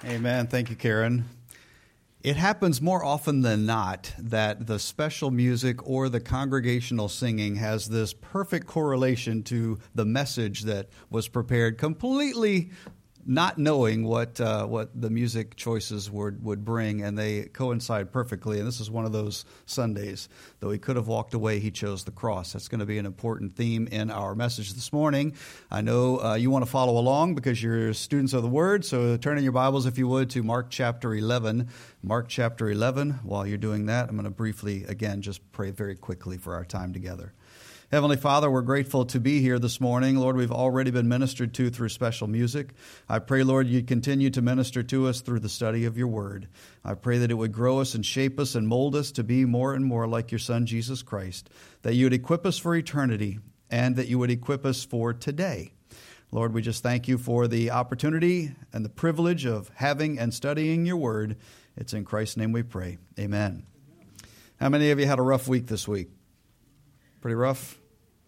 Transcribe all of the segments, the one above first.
Amen. Thank you, Karen. It happens more often than not that the special music or the congregational singing has this perfect correlation to the message that was prepared, completely not knowing what the music choices would bring, and they coincide perfectly. And this is one of those Sundays. Though he could have walked away, he chose the cross. That's going to be an important theme in our message this morning. I know you want to follow along because you're students of the Word, so turn in your Bibles, if you would, to Mark chapter 11. Mark chapter 11. While you're doing that, I'm going to briefly, again, just pray very quickly for our time together. Heavenly Father, we're grateful to be here this morning. Lord, we've already been ministered to through special music. I pray, Lord, you'd continue to minister to us through the study of your word. I pray that it would grow us and shape us and mold us to be more and more like your Son, Jesus Christ, that you would equip us for eternity and that you would equip us for today. Lord, we just thank you for the opportunity and the privilege of having and studying your word. It's in Christ's name we pray. Amen. How many of you had a rough week this week? Pretty rough?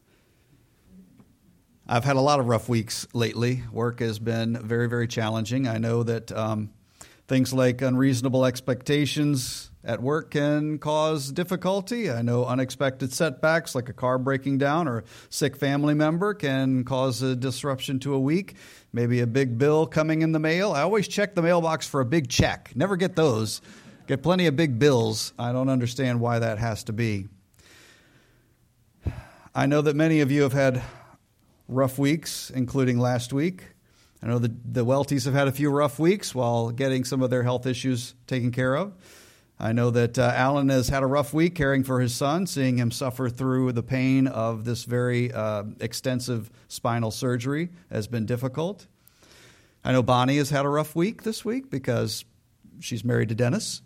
I've had a lot of rough weeks lately. Work has been very, very challenging. I know that things like unreasonable expectations at work can cause difficulty. I know unexpected setbacks like a car breaking down or a sick family member can cause a disruption to a week. Maybe a big bill coming in the mail. I always check the mailbox for a big check. Never get those. Get plenty of big bills. I don't understand why that has to be. I know that many of you have had rough weeks, including last week. I know the Welties have had a few rough weeks while getting some of their health issues taken care of. I know that Alan has had a rough week caring for his son, seeing him suffer through the pain of this very extensive spinal surgery has been difficult. I know Bonnie has had a rough week this week because she's married to Dennis.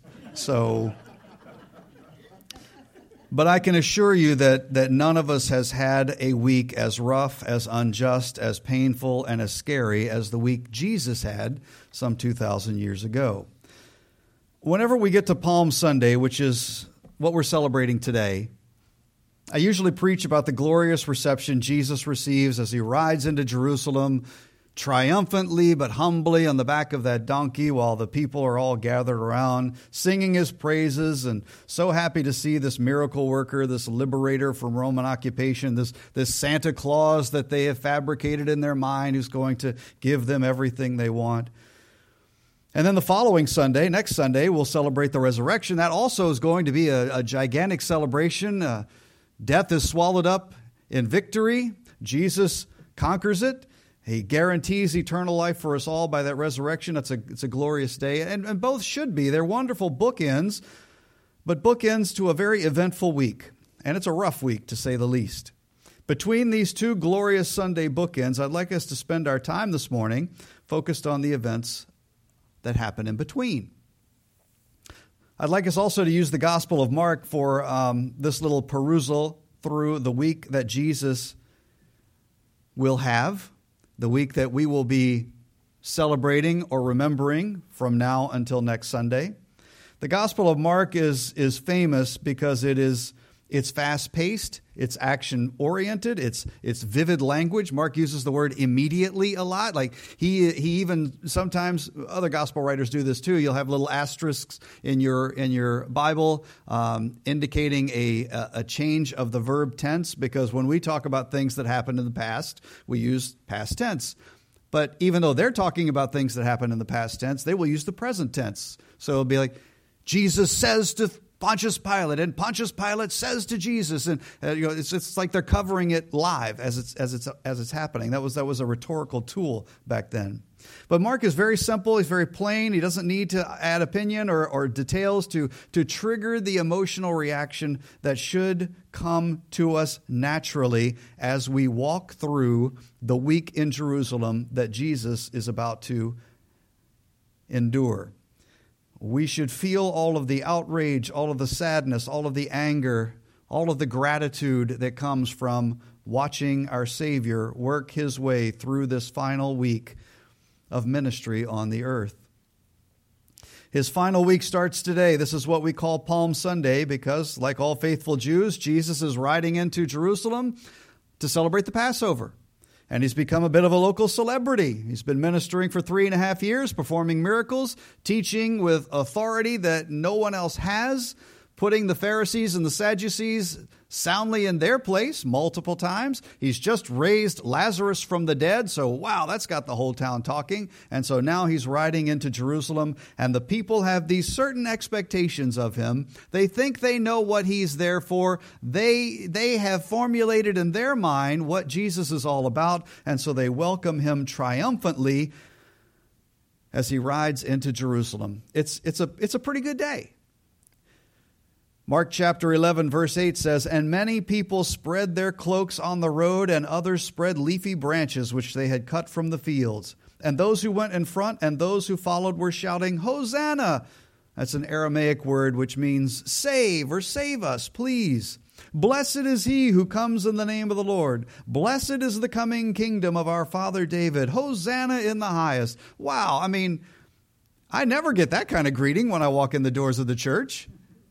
But I can assure you that none of us has had a week as rough, as unjust, as painful, and as scary as the week Jesus had some 2,000 years ago. Whenever we get to Palm Sunday, which is what we're celebrating today, I usually preach about the glorious reception Jesus receives as he rides into Jerusalem triumphantly but humbly on the back of that donkey while the people are all gathered around singing his praises and so happy to see this miracle worker, this liberator from Roman occupation, this Santa Claus that they have fabricated in their mind who's going to give them everything they want. And then the following Sunday, next Sunday, we'll celebrate the resurrection. That also is going to be a gigantic celebration. Death is swallowed up in victory. Jesus conquers it. He guarantees eternal life for us all by that resurrection. It's a glorious day. And both should be. They're wonderful bookends, but bookends to a very eventful week. And it's a rough week, to say the least. Between these two glorious Sunday bookends, I'd like us to spend our time this morning focused on the events that happen in between. I'd like us also to use the Gospel of Mark for this little perusal through the week that Jesus will have, the week that we will be celebrating or remembering from now until next Sunday. The Gospel of Mark is famous because it's fast-paced, it's action-oriented, it's vivid language. Mark uses the word immediately a lot. Like he even sometimes other gospel writers do this too. You'll have little asterisks in your Bible indicating a change of the verb tense, because when we talk about things that happened in the past, we use past tense. But even though they're talking about things that happened in the past tense, they will use the present tense. So it'll be like, Jesus says to Pontius Pilate, and Pontius Pilate says to Jesus, and it's like they're covering it live as it's happening. That was a rhetorical tool back then. But Mark is very simple. He's very plain. He doesn't need to add opinion or details to trigger the emotional reaction that should come to us naturally as we walk through the week in Jerusalem that Jesus is about to endure. We should feel all of the outrage, all of the sadness, all of the anger, all of the gratitude that comes from watching our Savior work his way through this final week of ministry on the earth. His final week starts today. This is what we call Palm Sunday because, like all faithful Jews, Jesus is riding into Jerusalem to celebrate the Passover. And he's become a bit of a local celebrity. He's been ministering for 3.5 years, performing miracles, teaching with authority that no one else has, putting the Pharisees and the Sadducees soundly in their place multiple times. He's just raised Lazarus from the dead. So, wow, that's got the whole town talking. And so now he's riding into Jerusalem, and the people have these certain expectations of him. They think they know what he's there for. They have formulated in their mind what Jesus is all about, and so they welcome him triumphantly as he rides into Jerusalem. It's a pretty good day. Mark chapter 11, verse 8 says, "And many people spread their cloaks on the road, and others spread leafy branches which they had cut from the fields. And those who went in front and those who followed were shouting, 'Hosanna!'" That's an Aramaic word which means save or save us, please. "Blessed is he who comes in the name of the Lord. Blessed is the coming kingdom of our father David. Hosanna in the highest." Wow, I mean, I never get that kind of greeting when I walk in the doors of the church.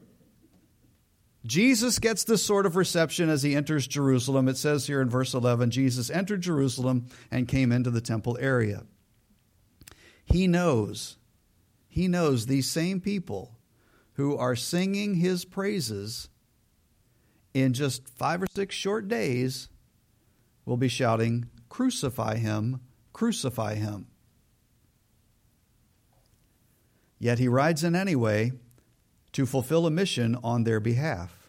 Jesus gets this sort of reception as he enters Jerusalem. It says here in verse 11, Jesus entered Jerusalem and came into the temple area. He knows these same people who are singing his praises in just 5 or 6 short days will be shouting, "Crucify him, crucify him." Yet he rides in anyway to fulfill a mission on their behalf.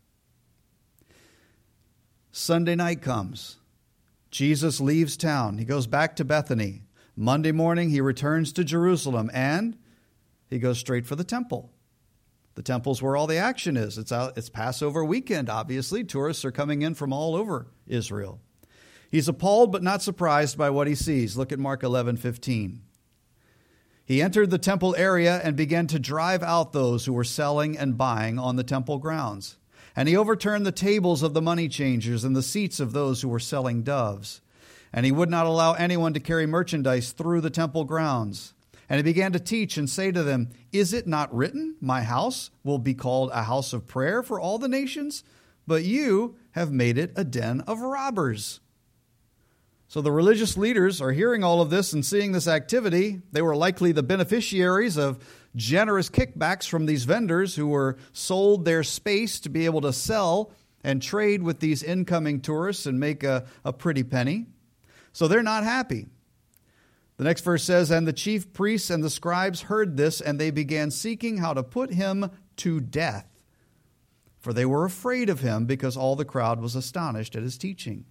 Sunday night comes. Jesus leaves town. He goes back to Bethany. Monday morning, he returns to Jerusalem, and he goes straight for the temple. The temple's where all the action is. It's Passover weekend, obviously. Tourists are coming in from all over Israel. He's appalled but not surprised by what he sees. Look at Mark 11:15. He entered the temple area and began to drive out those who were selling and buying on the temple grounds. And he overturned the tables of the money changers and the seats of those who were selling doves. And he would not allow anyone to carry merchandise through the temple grounds. And he began to teach and say to them, "Is it not written, 'My house will be called a house of prayer for all the nations'? But you have made it a den of robbers." So the religious leaders are hearing all of this and seeing this activity. They were likely the beneficiaries of generous kickbacks from these vendors who were sold their space to be able to sell and trade with these incoming tourists and make a pretty penny. So they're not happy. The next verse says, "And the chief priests and the scribes heard this, and they began seeking how to put him to death. For they were afraid of him, because all the crowd was astonished at his teaching."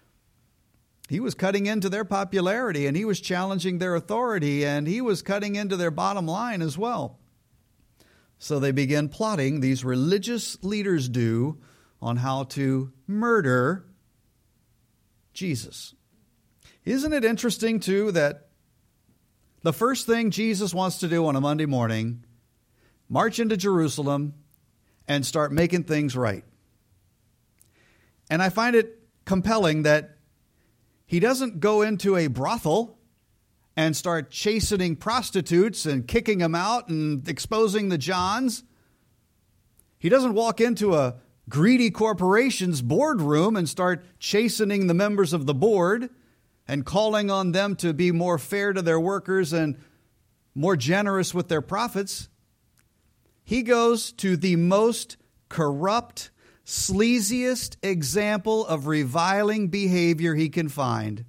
He was cutting into their popularity, and he was challenging their authority, and he was cutting into their bottom line as well. So they began plotting, these religious leaders do, on how to murder Jesus. Isn't it interesting, too, that the first thing Jesus wants to do on a Monday morning, march into Jerusalem and start making things right? And I find it compelling that he doesn't go into a brothel and start chastening prostitutes and kicking them out and exposing the Johns. He doesn't walk into a greedy corporation's boardroom and start chastening the members of the board and calling on them to be more fair to their workers and more generous with their profits. He goes to the most corrupt, sleaziest example of reviling behavior he can find,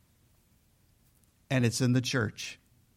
and it's in the church.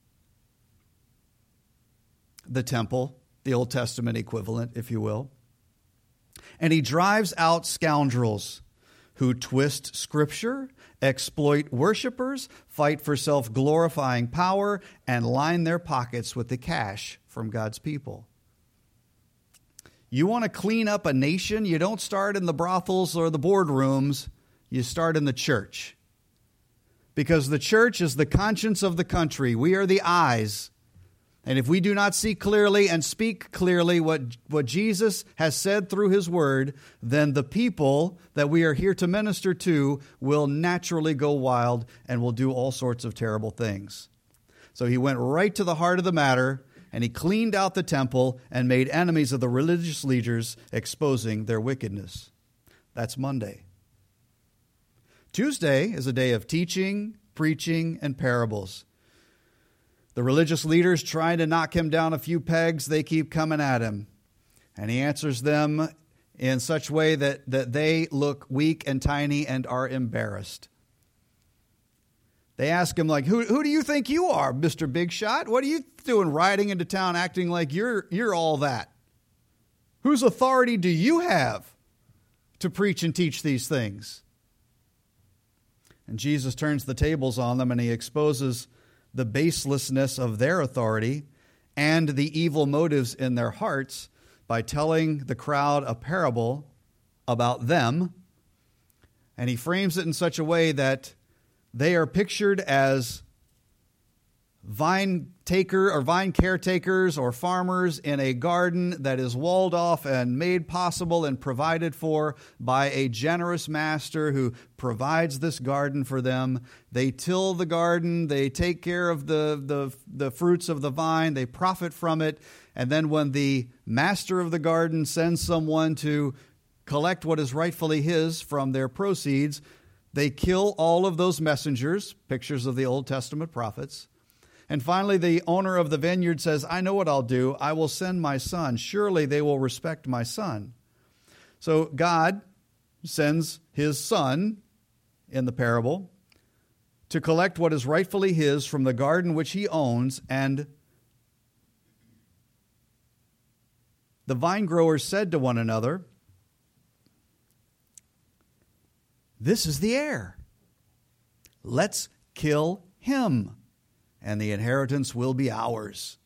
The temple, the Old Testament equivalent, if you will. And he drives out scoundrels who twist Scripture, exploit worshipers, fight for self-glorifying power, and line their pockets with the cash from God's people. You want to clean up a nation, you don't start in the brothels or the boardrooms, you start in the church. Because the church is the conscience of the country. We are the eyes. And if we do not see clearly and speak clearly what Jesus has said through his word, then the people that we are here to minister to will naturally go wild and will do all sorts of terrible things. So he went right to the heart of the matter, and he cleaned out the temple and made enemies of the religious leaders, exposing their wickedness. That's Monday. Tuesday is a day of teaching, preaching, and parables. The religious leaders trying to knock him down a few pegs, they keep coming at him. And he answers them in such a way that they look weak and tiny and are embarrassed. They ask him, like, who do you think you are, Mr. Big Shot? What are you doing riding into town acting like you're all that? Whose authority do you have to preach and teach these things? And Jesus turns the tables on them and he exposes the baselessness of their authority and the evil motives in their hearts by telling the crowd a parable about them. And he frames it in such a way that they are pictured as vine caretakers or farmers in a garden that is walled off and made possible and provided for by a generous master who provides this garden for them. They till the garden, they take care of the fruits of the vine, they profit from it, and then when the master of the garden sends someone to collect what is rightfully his from their proceeds, they kill all of those messengers, pictures of the Old Testament prophets. And finally, the owner of the vineyard says, I know what I'll do. I will send my son. Surely they will respect my son. So God sends his son in the parable to collect what is rightfully his from the garden which he owns. And the vine growers said to one another, this is the heir. Let's kill him, and the inheritance will be ours.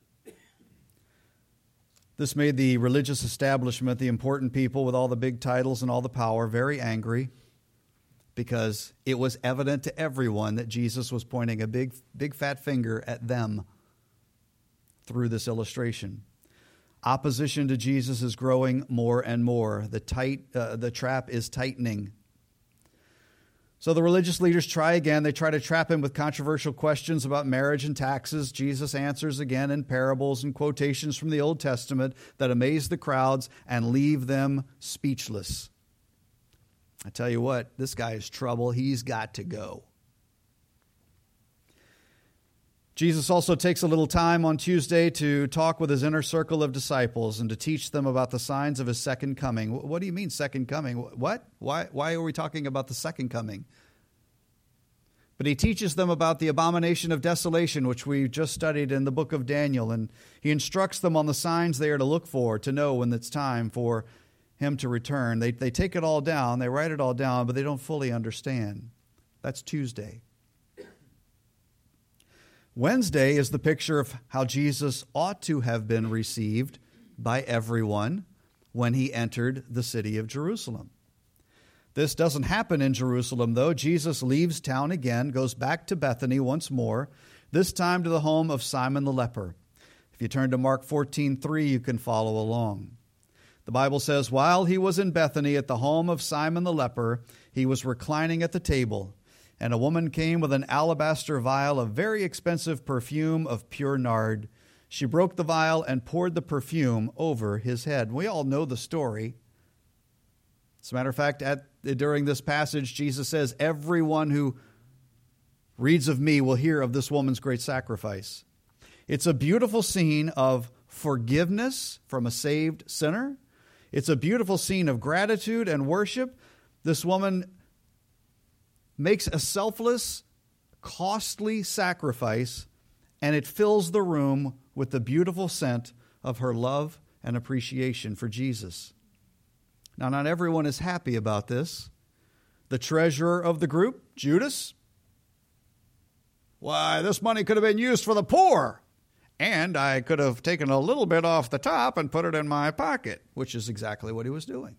This made the religious establishment, the important people with all the big titles and all the power, very angry, because it was evident to everyone that Jesus was pointing a big fat finger at them through this illustration. Opposition to Jesus is growing more and more. The trap is tightening. So the religious leaders try again. They try to trap him with controversial questions about marriage and taxes. Jesus answers again in parables and quotations from the Old Testament that amaze the crowds and leave them speechless. I tell you what, this guy is trouble. He's got to go. Jesus also takes a little time on Tuesday to talk with his inner circle of disciples and to teach them about the signs of his second coming. What do you mean second coming? What? Why are we talking about the second coming? But he teaches them about the abomination of desolation, which we just studied in the book of Daniel, and he instructs them on the signs they are to look for to know when it's time for him to return. They take it all down, they write it all down, but they don't fully understand. That's Tuesday. Wednesday is the picture of how Jesus ought to have been received by everyone when he entered the city of Jerusalem. This doesn't happen in Jerusalem, though. Jesus leaves town again, goes back to Bethany once more, this time to the home of Simon the leper. If you turn to Mark 14:3, you can follow along. The Bible says, while he was in Bethany at the home of Simon the leper, he was reclining at the table. And a woman came with an alabaster vial of very expensive perfume of pure nard. She broke the vial and poured the perfume over his head. We all know the story. As a matter of fact, during this passage, Jesus says, everyone who reads of me will hear of this woman's great sacrifice. It's a beautiful scene of forgiveness from a saved sinner. It's a beautiful scene of gratitude and worship. This woman makes a selfless, costly sacrifice, and it fills the room with the beautiful scent of her love and appreciation for Jesus. Now, not everyone is happy about this. The treasurer of the group, Judas, why, this money could have been used for the poor, and I could have taken a little bit off the top and put it in my pocket, which is exactly what he was doing.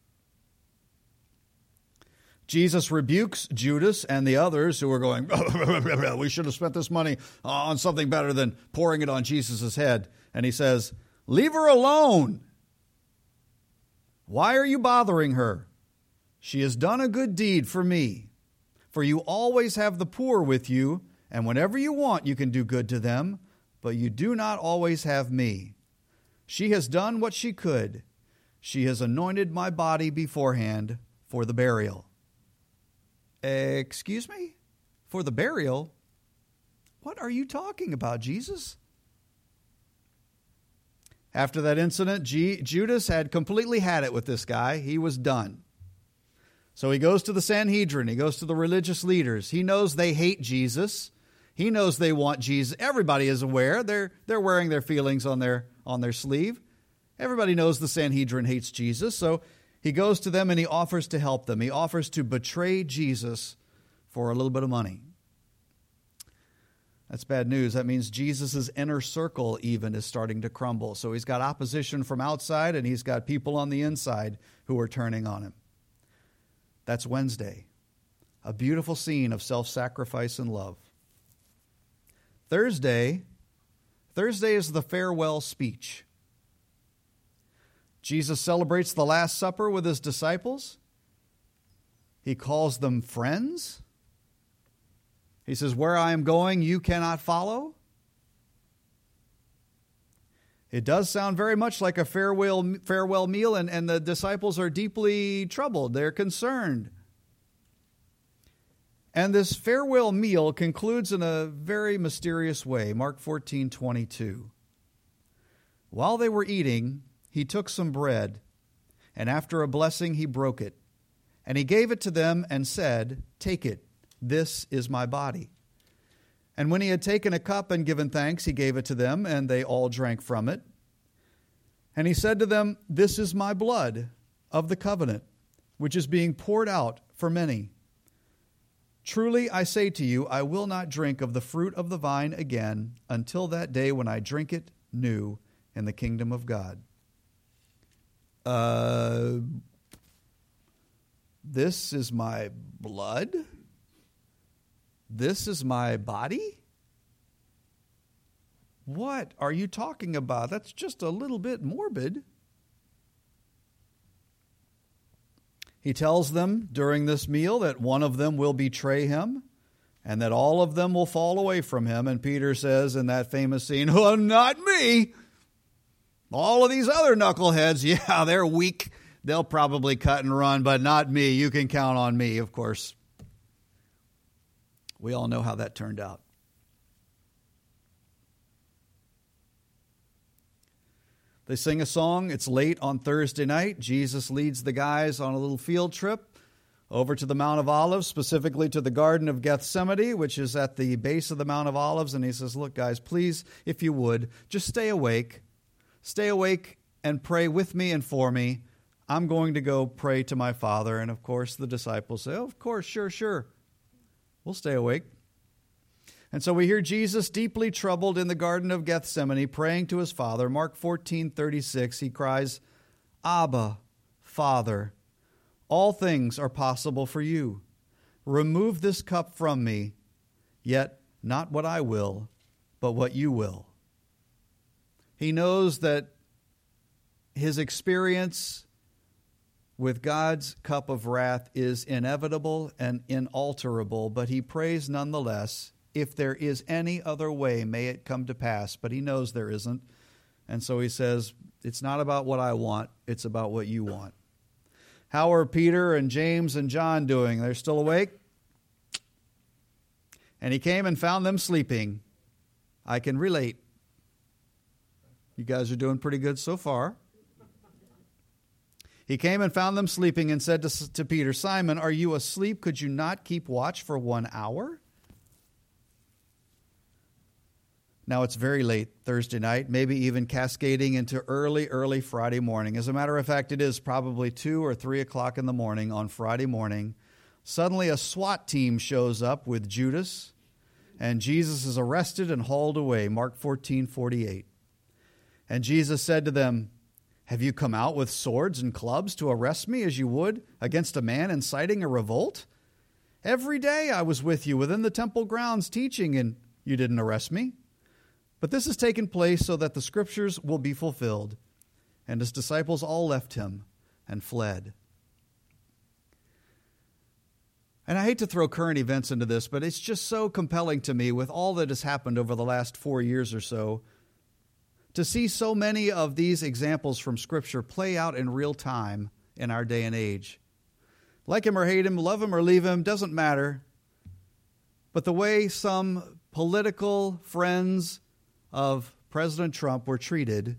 Jesus rebukes Judas and the others who are going, we should have spent this money on something better than pouring it on Jesus' head. And he says, leave her alone. Why are you bothering her? She has done a good deed for me. For you always have the poor with you, and whenever you want, you can do good to them, but you do not always have me. She has done what she could. She has anointed my body beforehand for the burial. Excuse me? For the burial? What are you talking about, Jesus? After that incident, Judas had completely had it with this guy. He was done. So he goes to the Sanhedrin. He goes to the religious leaders. He knows they hate Jesus. He knows they want Jesus. Everybody is aware. They're wearing their feelings on their sleeve. Everybody knows the Sanhedrin hates Jesus. So he goes to them and he offers to help them. He offers to betray Jesus for a little bit of money. That's bad news. That means Jesus' inner circle even is starting to crumble. So he's got opposition from outside and he's got people on the inside who are turning on him. That's Wednesday. A beautiful scene of self-sacrifice and love. Thursday is the farewell speech. Jesus celebrates the Last Supper with his disciples. He calls them friends. He says, where I am going, you cannot follow. It does sound very much like a farewell meal, and the disciples are deeply troubled. They're concerned. And this farewell meal concludes in a very mysterious way. Mark 14:22. While they were eating, he took some bread, and after a blessing he broke it. And he gave it to them and said, take it, this is my body. And when he had taken a cup and given thanks, he gave it to them, and they all drank from it. And he said to them, this is my blood of the covenant, which is being poured out for many. Truly I say to you, I will not drink of the fruit of the vine again until that day when I drink it new in the kingdom of God. This is my blood? This is my body? What are you talking about? That's just a little bit morbid. He tells them during this meal that one of them will betray him and that all of them will fall away from him. And Peter says in that famous scene, oh, not me. All of these other knuckleheads, yeah, they're weak. They'll probably cut and run, but not me. You can count on me, of course. We all know how that turned out. They sing a song. It's late on Thursday night. Jesus leads the guys on a little field trip over to the Mount of Olives, specifically to the Garden of Gethsemane, which is at the base of the Mount of Olives. And he says, look, guys, please, if you would, just stay awake. Stay awake and pray with me and for me. I'm going to go pray to my Father. And of course, the disciples say, oh, of course, sure. We'll stay awake. And so we hear Jesus deeply troubled in the Garden of Gethsemane, praying to his Father. Mark 14:36, he cries, Abba, Father, all things are possible for you. Remove this cup from me, yet not what I will, but what you will. He knows that his experience with God's cup of wrath is inevitable and inalterable, but he prays nonetheless, if there is any other way, may it come to pass. But he knows there isn't. And so he says, it's not about what I want, it's about what you want. How are Peter and James and John doing? They're still awake? And he came and found them sleeping. I can relate. You guys are doing pretty good so far. He came and found them sleeping and said to Peter, Simon, are you asleep? Could you not keep watch for 1 hour? Now it's very late Thursday night, maybe even cascading into early Friday morning. As a matter of fact, it is probably 2 or 3 o'clock in the morning on Friday morning. Suddenly a SWAT team shows up with Judas, and Jesus is arrested and hauled away. Mark 14:48. And Jesus said to them, have you come out with swords and clubs to arrest me as you would against a man inciting a revolt? Every day I was with you within the temple grounds teaching, and you didn't arrest me. But this has taken place so that the scriptures will be fulfilled. And his disciples all left him and fled. And I hate to throw current events into this, but it's just so compelling to me with all that has happened over the last 4 years or so, to see so many of these examples from Scripture play out in real time in our day and age. Like him or hate him, love him or leave him, doesn't matter. But the way some political friends of President Trump were treated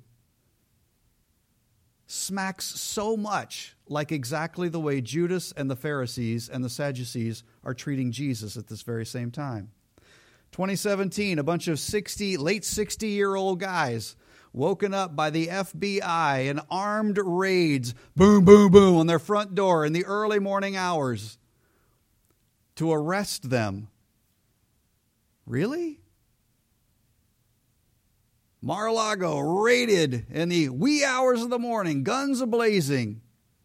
smacks so much like exactly the way Judas and the Pharisees and the Sadducees are treating Jesus at this very same time. 2017, a bunch of late 60-year-old guys woken up by the FBI in armed raids, boom, boom, boom, on their front door in the early morning hours to arrest them. Really? Mar-a-Lago raided in the wee hours of the morning, guns a-blazing.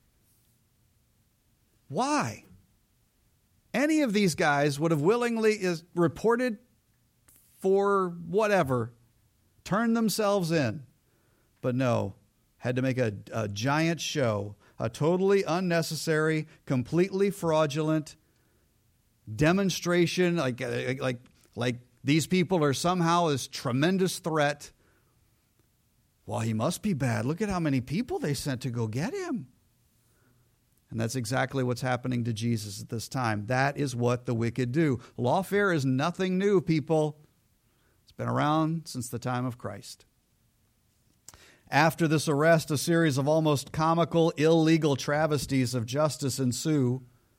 Why? Any of these guys would have willingly reported for whatever, turned themselves in. But no, had to make a giant show, a totally unnecessary, completely fraudulent demonstration, like these people are somehow this tremendous threat. Well, he must be bad. Look at how many people they sent to go get him. And that's exactly what's happening to Jesus at this time. That is what the wicked do. Lawfare is nothing new, people. It's been around since the time of Christ. After this arrest, a series of almost comical, illegal travesties of justice ensue.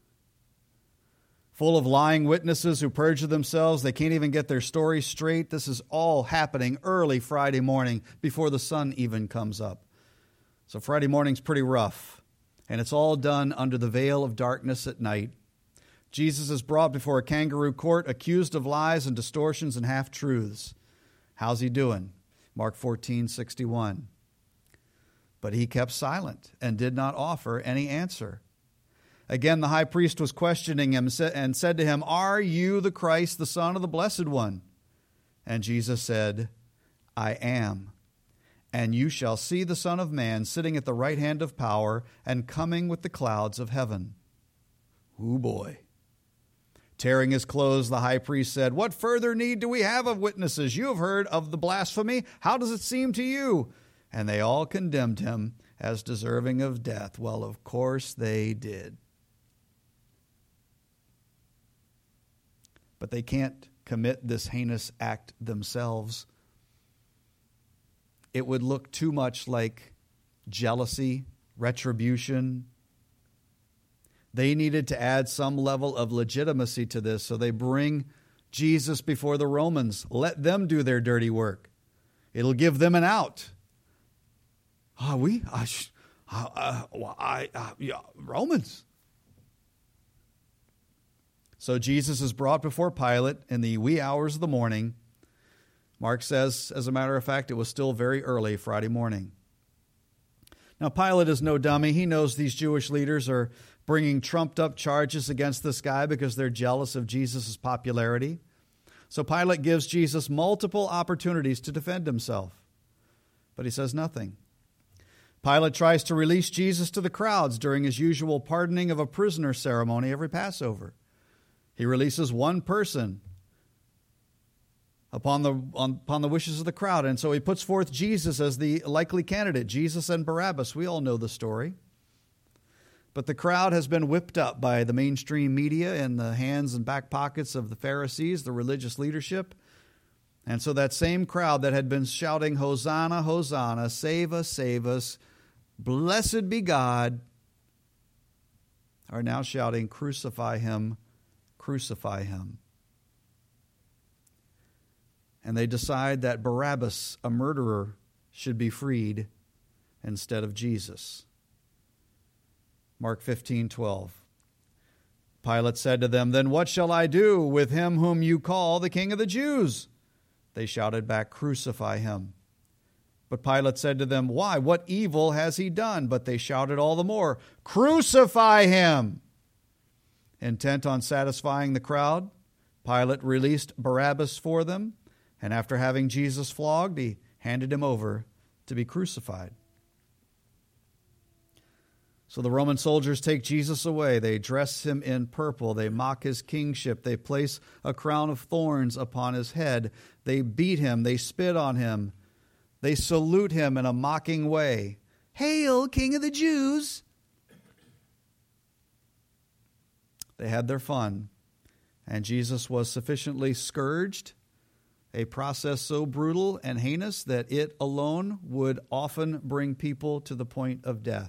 Full of lying witnesses who perjure themselves. They can't even get their story straight. This is all happening early Friday morning before the sun even comes up. So Friday morning's pretty rough. And it's all done under the veil of darkness at night. Jesus is brought before a kangaroo court, accused of lies and distortions and half-truths. How's he doing? Mark 14:61. But he kept silent and did not offer any answer. Again, the high priest was questioning him and said to him, "Are you the Christ, the Son of the Blessed One?" And Jesus said, "I am. And you shall see the Son of Man sitting at the right hand of power and coming with the clouds of heaven." Ooh, boy. Tearing his clothes, the high priest said, "What further need do we have of witnesses? You have heard of the blasphemy. How does it seem to you?" And they all condemned him as deserving of death. Well, of course they did. But they can't commit this heinous act themselves. It would look too much like jealousy, retribution. They needed to add some level of legitimacy to this, so they bring Jesus before the Romans. Let them do their dirty work. It'll give them an out. Romans. So Jesus is brought before Pilate in the wee hours of the morning. Mark says, as a matter of fact, it was still very early Friday morning. Now, Pilate is no dummy. He knows these Jewish leaders are bringing trumped-up charges against this guy because they're jealous of Jesus' popularity. So Pilate gives Jesus multiple opportunities to defend himself, but he says nothing. Pilate tries to release Jesus to the crowds during his usual pardoning of a prisoner ceremony every Passover. He releases one person upon the wishes of the crowd. And so he puts forth Jesus as the likely candidate, Jesus and Barabbas. We all know the story. But the crowd has been whipped up by the mainstream media in the hands and back pockets of the Pharisees, the religious leadership. And so that same crowd that had been shouting, "Hosanna, Hosanna, save us, blessed be God," are now shouting, "Crucify him, crucify him." And they decide that Barabbas, a murderer, should be freed instead of Jesus. Mark 15:12. Pilate said to them, "Then what shall I do with him whom you call the King of the Jews?" They shouted back, "Crucify him." But Pilate said to them, "Why? What evil has he done?" But they shouted all the more, "Crucify him!" Intent on satisfying the crowd, Pilate released Barabbas for them, and after having Jesus flogged, he handed him over to be crucified. So the Roman soldiers take Jesus away. They dress him in purple. They mock his kingship. They place a crown of thorns upon his head. They beat him. They spit on him. They salute him in a mocking way. "Hail, King of the Jews!" They had their fun. And Jesus was sufficiently scourged, a process so brutal and heinous that it alone would often bring people to the point of death.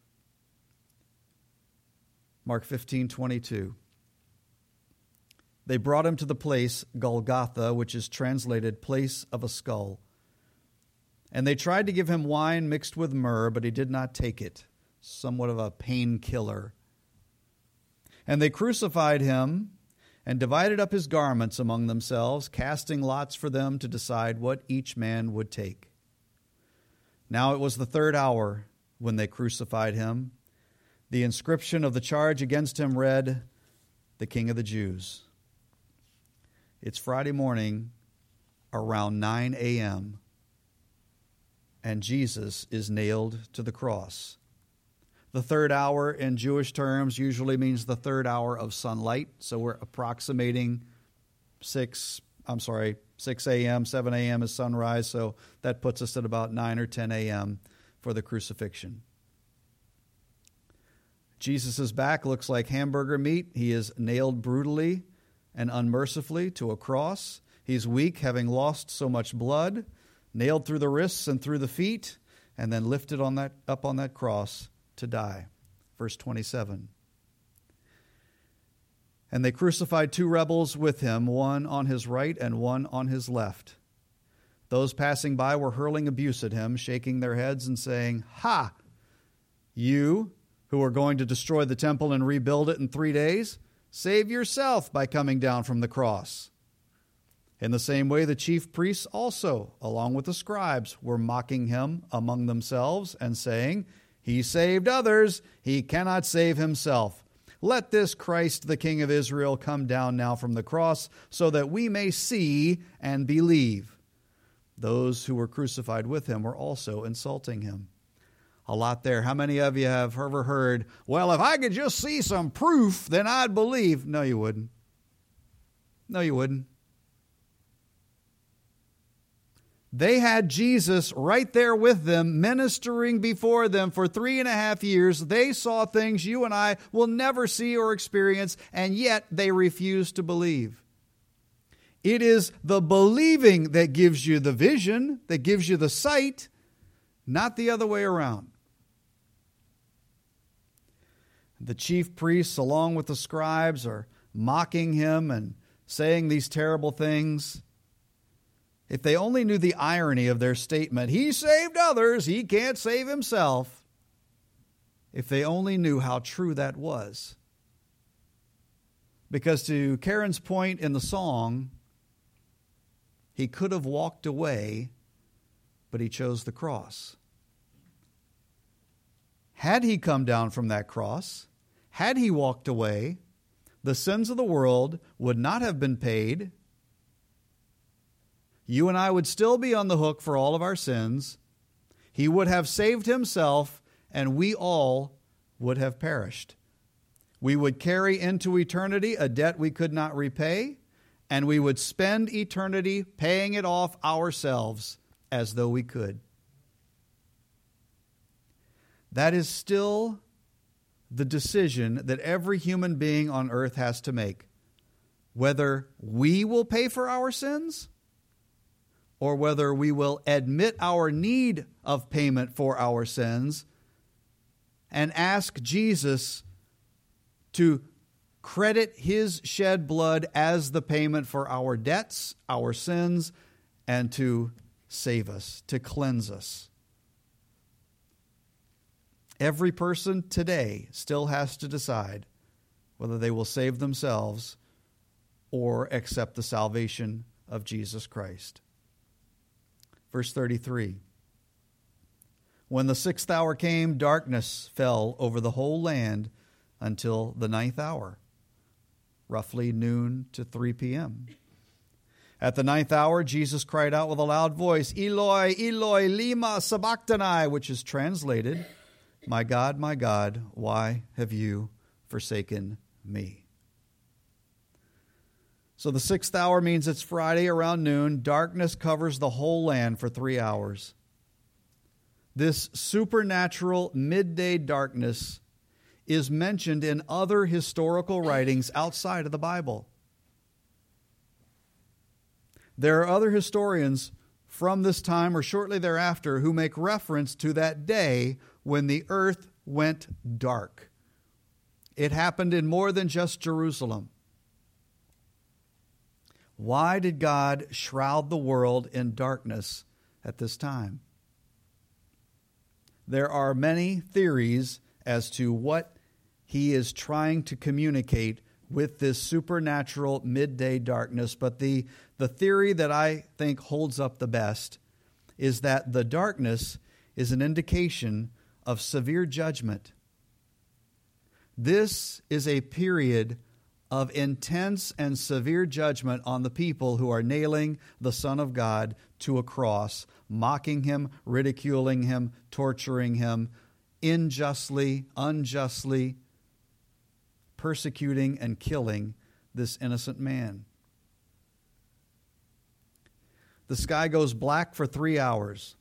Mark 15:22. They brought him to the place Golgotha, which is translated place of a skull. And they tried to give him wine mixed with myrrh, but he did not take it, somewhat of a painkiller. And they crucified him and divided up his garments among themselves, casting lots for them to decide what each man would take. Now it was the third hour when they crucified him. The inscription of the charge against him read, "The King of the Jews." It's Friday morning around 9 a.m., and Jesus is nailed to the cross. The third hour in Jewish terms usually means the third hour of sunlight, so we're approximating 6 a.m., 7 a.m. is sunrise, so that puts us at about 9 or 10 a.m. for the crucifixion. Jesus' back looks like hamburger meat. He is nailed brutally and unmercifully to a cross. He's weak, having lost so much blood, nailed through the wrists and through the feet, and then lifted up on that cross to die. Verse 27. And they crucified 2 rebels with him, one on his right and one on his left. Those passing by were hurling abuse at him, shaking their heads and saying, "Ha! You who are going to destroy the temple and rebuild it in 3 days, save yourself by coming down from the cross." In the same way, the chief priests also, along with the scribes, were mocking him among themselves and saying, "He saved others, he cannot save himself. Let this Christ, the King of Israel, come down now from the cross so that we may see and believe." Those who were crucified with him were also insulting him. A lot there. How many of you have ever heard, "Well, if I could just see some proof, then I'd believe"? No, you wouldn't. No, you wouldn't. They had Jesus right there with them, ministering before them for 3.5 years. They saw things you and I will never see or experience, and yet they refuse to believe. It is the believing that gives you the vision, that gives you the sight, not the other way around. The chief priests, along with the scribes, are mocking him and saying these terrible things. If they only knew the irony of their statement, "He saved others, he can't save himself." If they only knew how true that was. Because to Karen's point in the song, he could have walked away, but he chose the cross. Had he come down from that cross, had he walked away, the sins of the world would not have been paid. You and I would still be on the hook for all of our sins. He would have saved himself, and we all would have perished. We would carry into eternity a debt we could not repay, and we would spend eternity paying it off ourselves as though we could. That is still the decision that every human being on earth has to make. Whether we will pay for our sins, or whether we will admit our need of payment for our sins and ask Jesus to credit his shed blood as the payment for our debts, our sins, and to save us, to cleanse us. Every person today still has to decide whether they will save themselves or accept the salvation of Jesus Christ. Verse 33. When the 6th hour came, darkness fell over the whole land until the 9th hour, roughly noon to 3 p.m. At the 9th hour, Jesus cried out with a loud voice, "Eloi, Eloi, lema sabachthani," which is translated, my God, why have you forsaken me?" So the 6th hour means it's Friday around noon. Darkness covers the whole land for 3 hours. This supernatural midday darkness is mentioned in other historical writings outside of the Bible. There are other historians from this time or shortly thereafter who make reference to that day when the earth went dark. It happened in more than just Jerusalem. Why did God shroud the world in darkness at this time? There are many theories as to what he is trying to communicate with this supernatural midday darkness, but the theory that I think holds up the best is that the darkness is an indication of severe judgment. This is a period of intense and severe judgment on the people who are nailing the Son of God to a cross, mocking him, ridiculing him, torturing him, unjustly, persecuting and killing this innocent man. The sky goes black for 3 hours.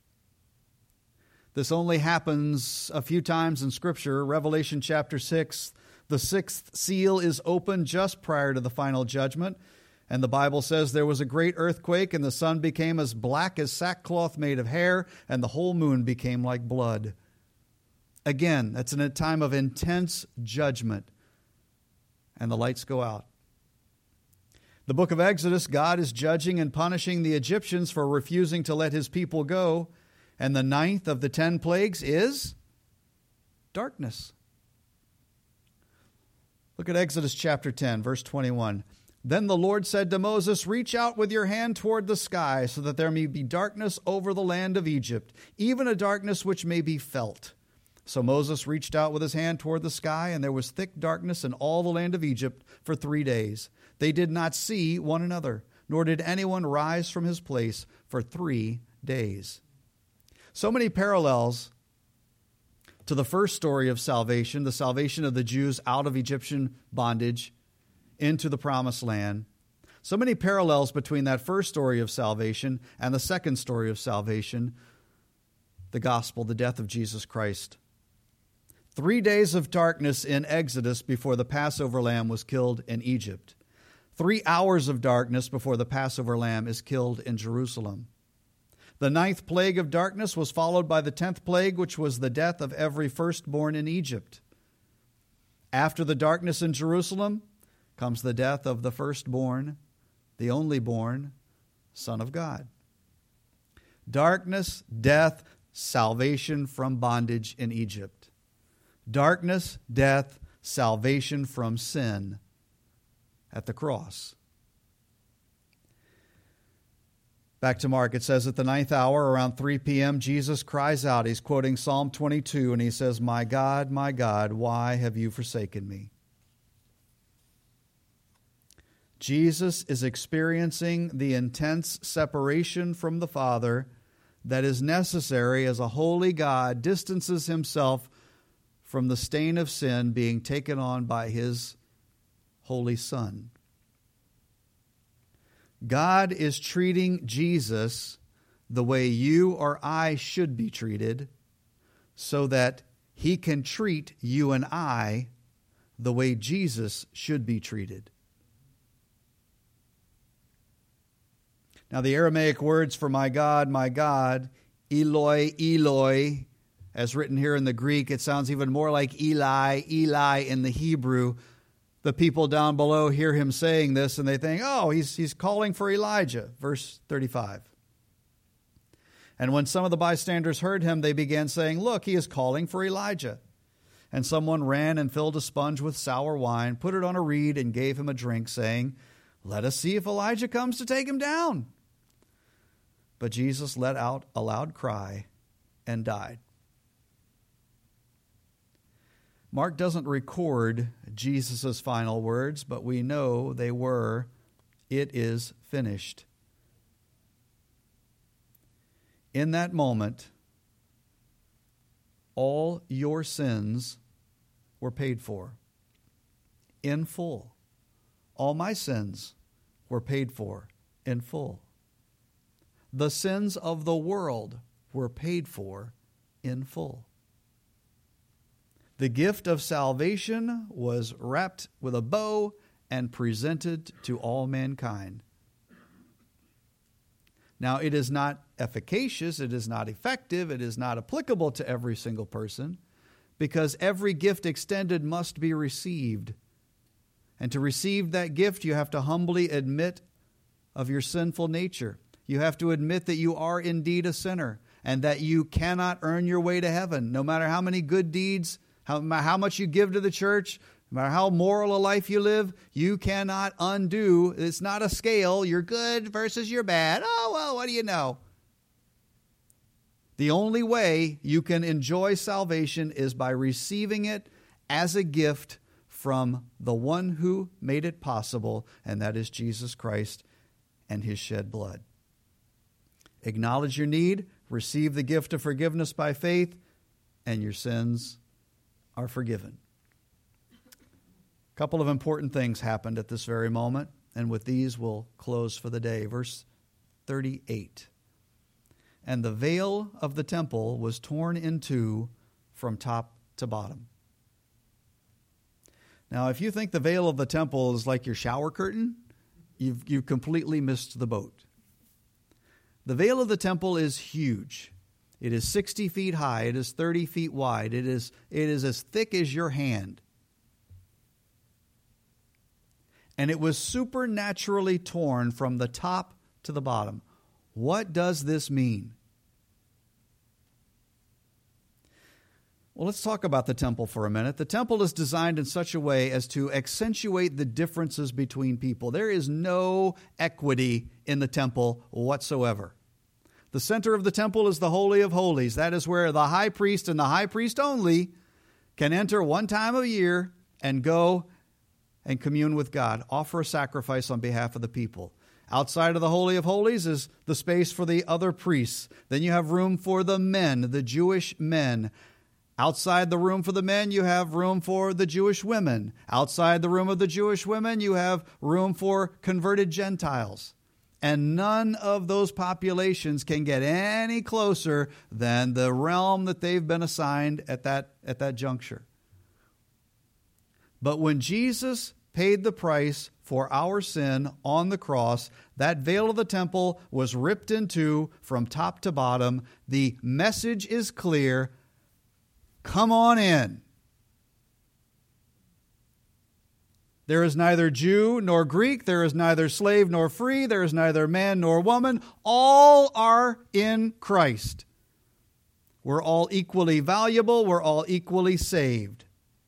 This only happens a few times in Scripture. Revelation chapter 6, the sixth seal is opened just prior to the final judgment. And the Bible says there was a great earthquake, and the sun became as black as sackcloth made of hair, and the whole moon became like blood. Again, that's in a time of intense judgment. And the lights go out. The book of Exodus, God is judging and punishing the Egyptians for refusing to let his people go. And the 9th of the 10 plagues is darkness. Look at Exodus chapter 10, verse 21. Then the Lord said to Moses, reach out with your hand toward the sky so that there may be darkness over the land of Egypt, even a darkness which may be felt. So Moses reached out with his hand toward the sky, and there was thick darkness in all the land of Egypt for 3 days. They did not see one another, nor did anyone rise from his place for 3 days. So many parallels to the first story of salvation, the salvation of the Jews out of Egyptian bondage into the promised land. So many parallels between that first story of salvation and the second story of salvation, the gospel, the death of Jesus Christ. 3 days of darkness in Exodus before the Passover lamb was killed in Egypt. 3 hours of darkness before the Passover lamb is killed in Jerusalem. The 9th plague of darkness was followed by the 10th plague, which was the death of every firstborn in Egypt. After the darkness in Jerusalem comes the death of the firstborn, the only born Son of God. Darkness, death, salvation from bondage in Egypt. Darkness, death, salvation from sin at the cross. Back to Mark, it says at the 9th hour, around 3 p.m., Jesus cries out. He's quoting Psalm 22, and he says, my God, why have you forsaken me? Jesus is experiencing the intense separation from the Father that is necessary as a holy God distances himself from the stain of sin being taken on by his holy Son. God is treating Jesus the way you or I should be treated so that he can treat you and I the way Jesus should be treated. Now, the Aramaic words for my God, Eloi, Eloi, as written here in the Greek, it sounds even more like Eli, Eli in the Hebrew. The people down below hear him saying this and they think, oh, he's calling for Elijah, verse 35. And when some of the bystanders heard him, they began saying, look, he is calling for Elijah. And someone ran and filled a sponge with sour wine, put it on a reed, and gave him a drink, saying, let us see if Elijah comes to take him down. But Jesus let out a loud cry and died. Mark doesn't record Jesus' final words, but we know they were, it is finished. In that moment, all your sins were paid for in full. All my sins were paid for in full. The sins of the world were paid for in full. The gift of salvation was wrapped with a bow and presented to all mankind. Now, it is not efficacious, it is not effective, it is not applicable to every single person, because every gift extended must be received. And to receive that gift, you have to humbly admit of your sinful nature. You have to admit that you are indeed a sinner and that you cannot earn your way to heaven. No matter how many good deeds, how much you give to the church, no matter how moral a life you live, you cannot undo. It's not a scale. You're good versus you're bad. Oh, well, what do you know? The only way you can enjoy salvation is by receiving it as a gift from the one who made it possible, and that is Jesus Christ and his shed blood. Acknowledge your need, receive the gift of forgiveness by faith, and your sins are forgiven. A couple of important things happened at this very moment, and with these we'll close for the day. Verse 38. And the veil of the temple was torn in two from top to bottom. Now, if you think the veil of the temple is like your shower curtain, you've completely missed the boat. The veil of the temple is huge. It is 60 feet high. It is 30 feet wide. It is as thick as your hand. And it was supernaturally torn from the top to the bottom. What does this mean? Well, let's talk about the temple for a minute. The temple is designed in such a way as to accentuate the differences between people. There is no equity in the temple whatsoever. The center of the temple is the Holy of Holies. That is where the high priest and the high priest only can enter one time of year and go and commune with God, offer a sacrifice on behalf of the people. Outside of the Holy of Holies is the space for the other priests. Then you have room for the men, the Jewish men. Outside the room for the men, you have room for the Jewish women. Outside the room of the Jewish women, you have room for converted Gentiles. And none of those populations can get any closer than the realm that they've been assigned at that juncture. But when Jesus paid the price for our sin on the cross, that veil of the temple was ripped in two from top to bottom. The message is clear. Come on in. There is neither Jew nor Greek. There is neither slave nor free. There is neither man nor woman. All are in Christ. We're all equally valuable. We're all equally saved.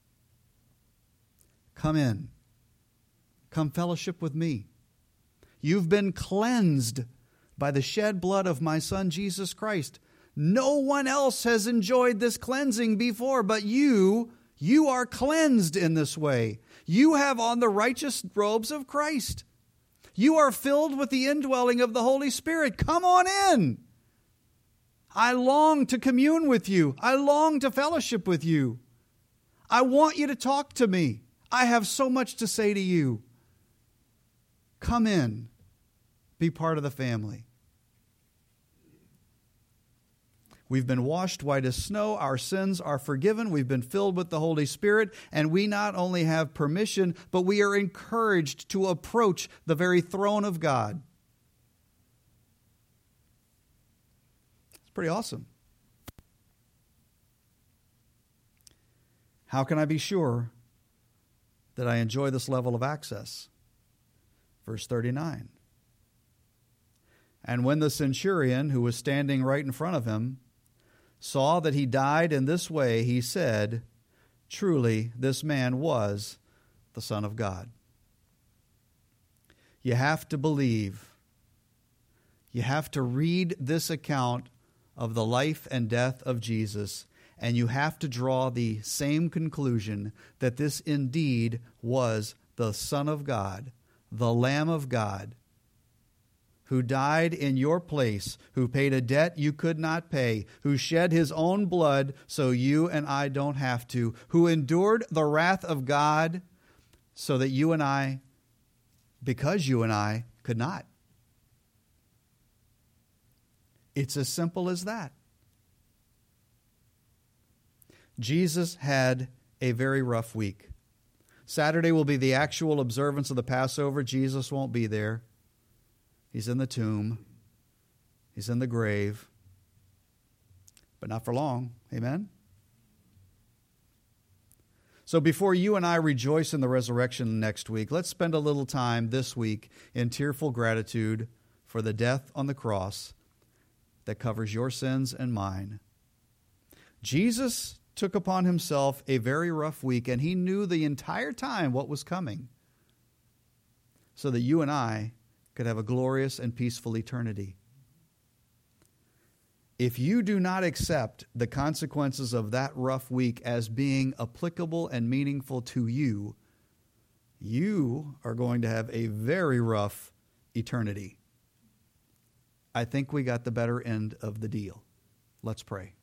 Come in. Come fellowship with me. You've been cleansed by the shed blood of my Son, Jesus Christ. No one else has enjoyed this cleansing before, but you are cleansed in this way. You have on the righteous robes of Christ. You are filled with the indwelling of the Holy Spirit. Come on in. I long to commune with you. I long to fellowship with you. I want you to talk to me. I have so much to say to you. Come in. Be part of the family. We've been washed white as snow. Our sins are forgiven. We've been filled with the Holy Spirit. And we not only have permission, but we are encouraged to approach the very throne of God. It's pretty awesome. How can I be sure that I enjoy this level of access? Verse 39. And when the centurion, who was standing right in front of him, saw that he died in this way, he said, truly, this man was the Son of God. You have to believe. You have to read this account of the life and death of Jesus, and you have to draw the same conclusion that this indeed was the Son of God, the Lamb of God, who died in your place, who paid a debt you could not pay, who shed his own blood so you and I don't have to, who endured the wrath of God so that you and I, because you and I, could not. It's as simple as that. Jesus had a very rough week. Saturday will be the actual observance of the Passover. Jesus won't be there. He's in the tomb. He's in the grave. But not for long. Amen? So before you and I rejoice in the resurrection next week, let's spend a little time this week in tearful gratitude for the death on the cross that covers your sins and mine. Jesus took upon himself a very rough week, and he knew the entire time what was coming so that you and I could have a glorious and peaceful eternity. If you do not accept the consequences of that rough week as being applicable and meaningful to you, you are going to have a very rough eternity. I think we got the better end of the deal. Let's pray.